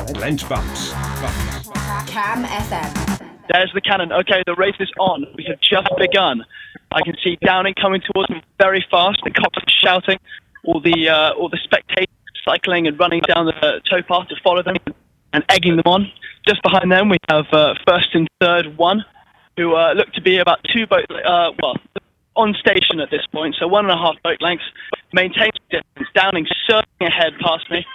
Lent bumps. Cam FM. There's the cannon. Okay, the race is on. We have just begun. I can see Downing coming towards me very fast. The cops are shouting. All the spectators cycling and running down the towpath to follow them and egging them on. Just behind them, we have first and third one, who look to be about two boat, on station at this point, so 1.5 boat lengths, maintains distance. Downing surging ahead past me.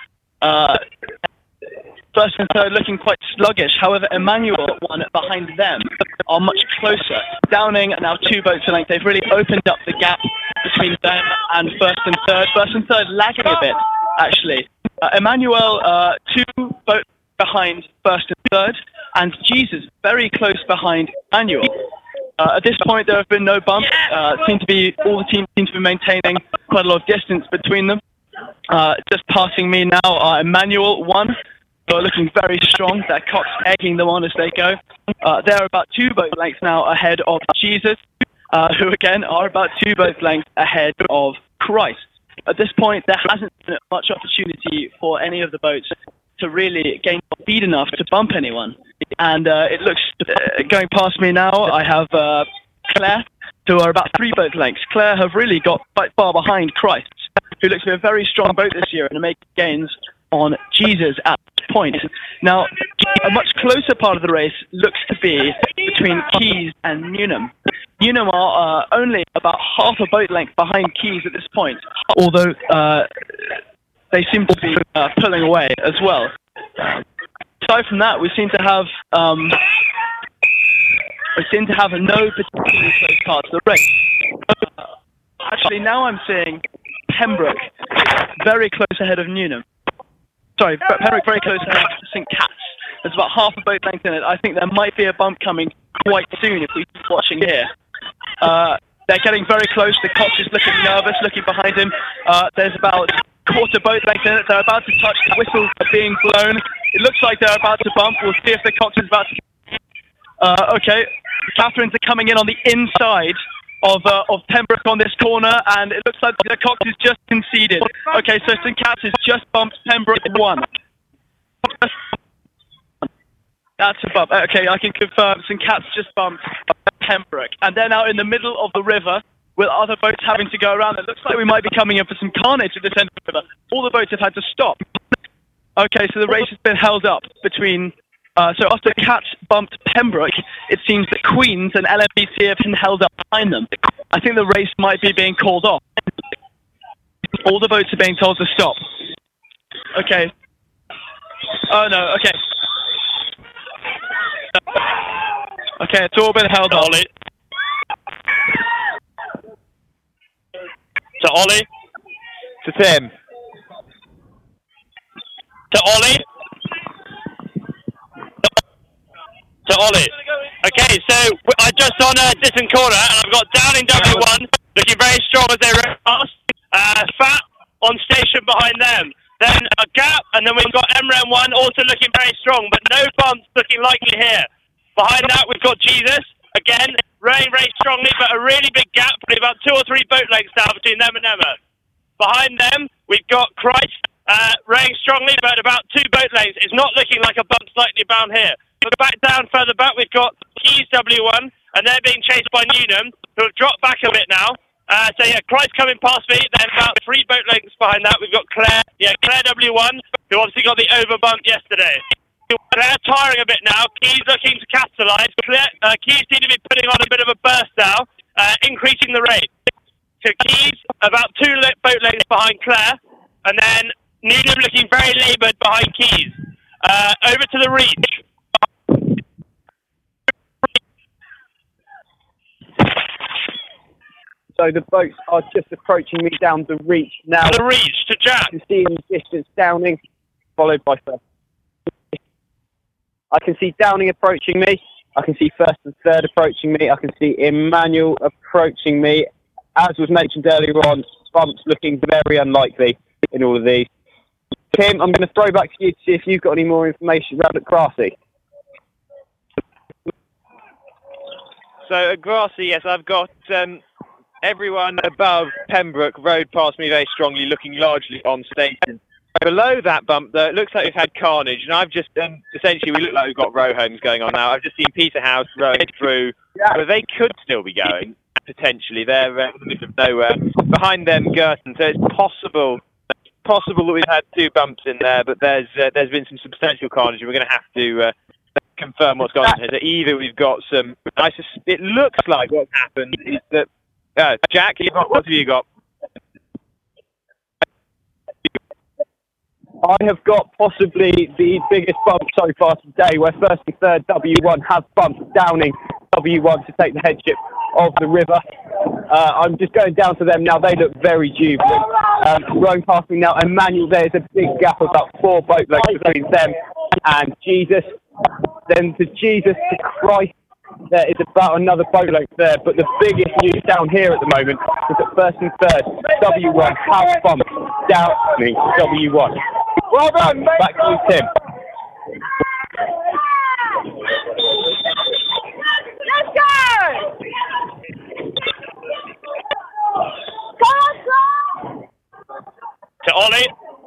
First and third looking quite sluggish. However, Emmanuel, one behind them, are much closer. Downing are now 2 boats a length. They've really opened up the gap between them and first and third. First and third lagging a bit, actually. Emmanuel, 2 boats behind first and third, and Jesus very close behind Emmanuel. At this point, there have been no bumps. All the teams seem to be maintaining quite a lot of distance between them. Just passing me now are Emmanuel, 1, who are looking very strong. Their cops egging them on as they go. They're about 2 boat lengths now ahead of Jesus, who again are about 2 boat lengths ahead of Christ. At this point, there hasn't been much opportunity for any of the boats to really gain speed enough to bump anyone. And it looks, going past me now, I have Claire, who are about 3 boat lengths. Claire have really got quite far behind Christ, who looks to be a very strong boat this year and to make gains on Jesus at this point. Now, a much closer part of the race looks to be between Keys and Newnham. Newnham are only about half a boat length behind Keys at this point, although they seem to be pulling away as well. Aside from that, we seem to have no particularly close parts of the race. Actually, now I'm seeing Pembroke very close ahead of Newnham. Sorry, Pembroke very close ahead of St. Cat's. There's about half a boat length in it. I think there might be a bump coming quite soon if we keep watching here. They're getting very close. The coach is looking nervous, looking behind him. There's about quarter boat length in it. They're about to touch. The whistles are being blown. It looks like they're about to bump. We'll see if the cox is about to... Okay, Catherine's are coming in on the inside of Pembroke on this corner, and it looks like the cox is just conceded. Okay, so St. Cat's has just bumped Pembroke 1. That's a bump. Okay, I can confirm St. Cat's just bumped Pembroke. And they're now in the middle of the river with other boats having to go around. It looks like we might be coming in for some carnage at this end of the river. All the boats have had to stop. Okay, so the race has been held up between... so after Cat's bumped Pembroke, it seems that Queen's and LMBC have been held up behind them. I think the race might be being called off. All the boats are being told to stop. Okay. Oh no, okay. Okay, it's all been held on. To Ollie. To Tim. To Ollie. To Ollie. Okay, so I'm just on a distant corner, and I've got Downing W1 looking very strong as they run past. Fat on station behind them. Then a gap, and then we've got MREM1 also looking very strong, but no bumps looking likely here. Behind that, we've got Jesus, again, rowing very strongly, but a really big gap, probably about 2 or 3 boat lengths now between them and Emma. Behind them, we've got Christ, rowing strongly, but about 2 boat lengths. It's not looking like a bump slightly bound here. But back down, further back, we've got Keys W1, and they're being chased by Newnham, who have dropped back a bit now. So yeah, Christ coming past me, then about 3 boat lengths behind that, we've got Claire W1, who obviously got the over bump yesterday. Claire tiring a bit now, Keys looking to capitalise. Keys seem to be putting on a bit of a burst now, increasing the rate. So Keys about 2 boat lengths behind Claire, and then Newnham looking very laboured behind Keys. Over to the reach. So the boats are just approaching me down the reach now. The reach to Jack. You can see in the distance Downing, followed by first. I can see Downing approaching me. I can see first and third approaching me. I can see Emmanuel approaching me. As was mentioned earlier on, bumps looking very unlikely in all of these. Tim, I'm going to throw back to you to see if you've got any more information around at Grassy. So at Grassy, yes, I've got everyone above Pembroke rowed past me very strongly, looking largely on station. Below that bump, though, it looks like we've had carnage, and I've just essentially we look like we've got row homes going on now. I've just seen Peterhouse rowing through, but they could still be going potentially. They're in the middle of nowhere. Behind them, Girton. So it's possible that we've had 2 bumps in there, but there's been some substantial carnage, and we're going to have to confirm what's going on here. So either we've got some. It looks like what's happened is that Jack, what have you got? I have got possibly the biggest bump so far today, where first and third W1 have bumped Downing W1 to take the headship of the river. I'm just going down to them now. They look very jubilant. Rowing past me now, Emmanuel, there's a big gap of about 4 boat lengths between them and Jesus. Then to Jesus, to Christ, there is about another boat length there. But the biggest news down here at the moment is that first and third W1 have bumped Downing W1. Well done, mate. Back to you, Tim. Let's go! Come on, To Ollie.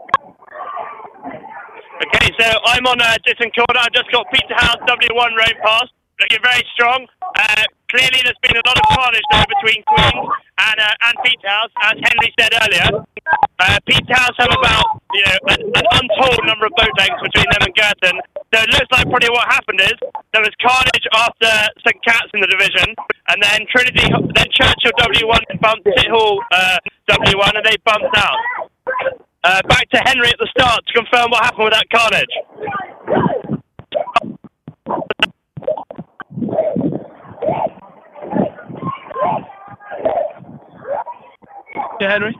Okay, so I'm on Ditton Corner. I've just got Peterhouse W1 rowing past, looking very strong. Clearly, there's been a lot of carnage there between Queens and Peterhouse, as Henry said earlier. Peterhouse have about an untold number of boat lengths between them and Girton. So it looks like probably what happened is there was carnage after St Cat's in the division, and then Churchill W1 bumped Tithall W1, and they bumped out. Back to Henry at the start to confirm what happened with that carnage. Yeah, Henry.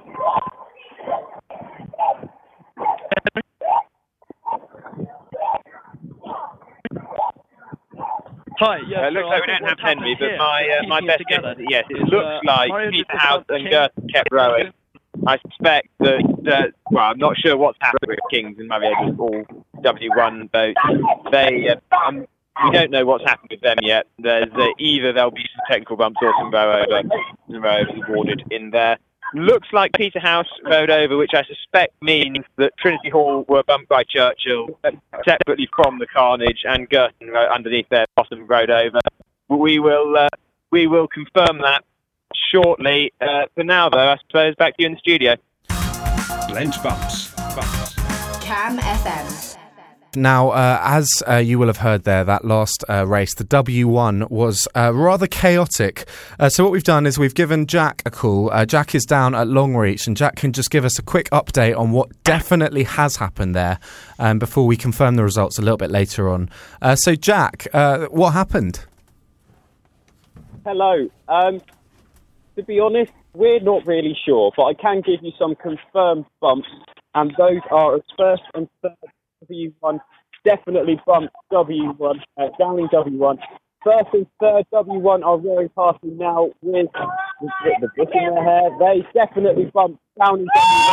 Hi. Yeah. It looks like we don't have Henry, but my best guess is yes, it looks like Peterhouse and Girton kept rowing. I suspect that I'm not sure what's happened with Kings and Mario's all W1 boats. We don't know what's happened with them yet. There's either there'll be some technical bumps or some row overs awarded in there. Looks like Peterhouse rowed over, which I suspect means that Trinity Hall were bumped by Churchill separately from the carnage, and Girton underneath their bottom rowed over. We will confirm that shortly. For now, though, I suppose back to you in the studio. Blent Bumps. Cam FM. Now, as you will have heard there, that last race, the W1, was rather chaotic. So what we've done is we've given Jack a call. Jack is down at Longreach, and Jack can just give us a quick update on what definitely has happened there before we confirm the results a little bit later on. So, Jack, what happened? Hello. To be honest, we're not really sure, but I can give you some confirmed bumps, and those are as first and third W1 definitely bumped W1, Downing W1. First and third W1 are rowing past me now with the book in their hair. They definitely bumped Downing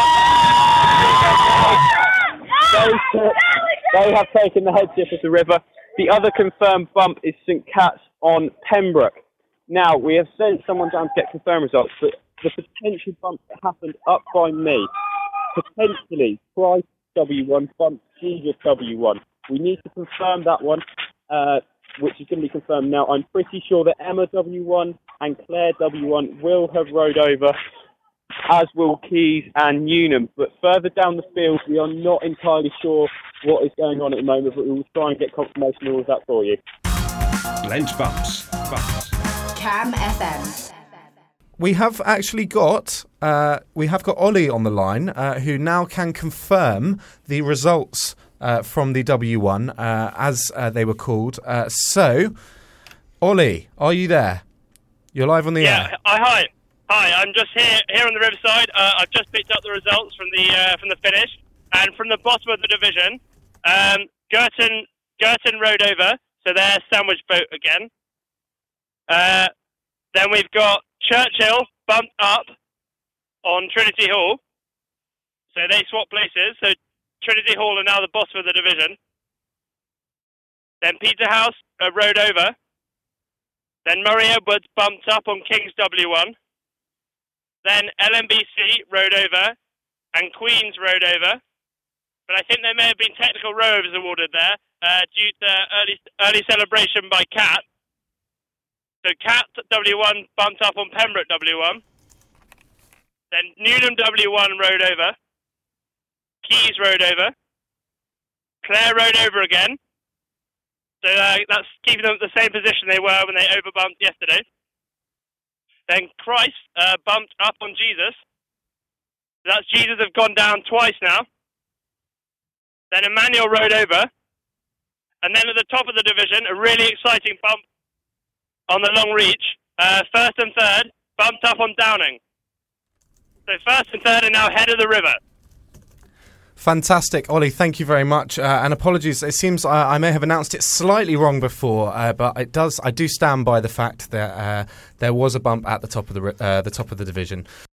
W1. They have taken the headship of the river. The other confirmed bump is St Cat's on Pembroke. Now, we have sent someone down to get confirmed results, but the potential bump that happened up by me, potentially Christ W1 bumped Jesus W1. We need to confirm that one, which is going to be confirmed now. I'm pretty sure that Emma W1 and Claire W1 will have rowed over, as will Keys and Newnham. But further down the field, we are not entirely sure what is going on at the moment, but we will try and get confirmation of all of that for you. Blent Bumps. Cam FM. We have actually got Ollie on the line, who now can confirm the results from the W1 as they were called. So, Ollie, are you there? You're live on the air. Hi. I'm just here on the riverside. I've just picked up the results from the finish, and from the bottom of the division, Girton rowed over, so they're sandwich boat again. Then we've got Churchill bumped up on Trinity Hall. So they swap places. So Trinity Hall are now the bottom of the division. Then Peterhouse rowed over. Then Murray Edwards bumped up on King's W1. Then LMBC rowed over. And Queens rowed over. but I think there may have been technical row overs awarded there due to early celebration by Cat. So Cat W1 bumped up on Pembroke W1. Then Newnham W1 rode over. Keys rode over. Clare rode over again. So that's keeping them at the same position they were when they overbumped yesterday. Then Christ bumped up on Jesus. So that's Jesus have gone down twice now. Then Emmanuel rode over. And then at the top of the division, a really exciting bump on the long reach. First and third bumped up on Downing. So first and third are now head of the river. Fantastic, Ollie. Thank you very much. And apologies. It seems I may have announced it slightly wrong before, but I do stand by the fact that there was a bump at the top of the division.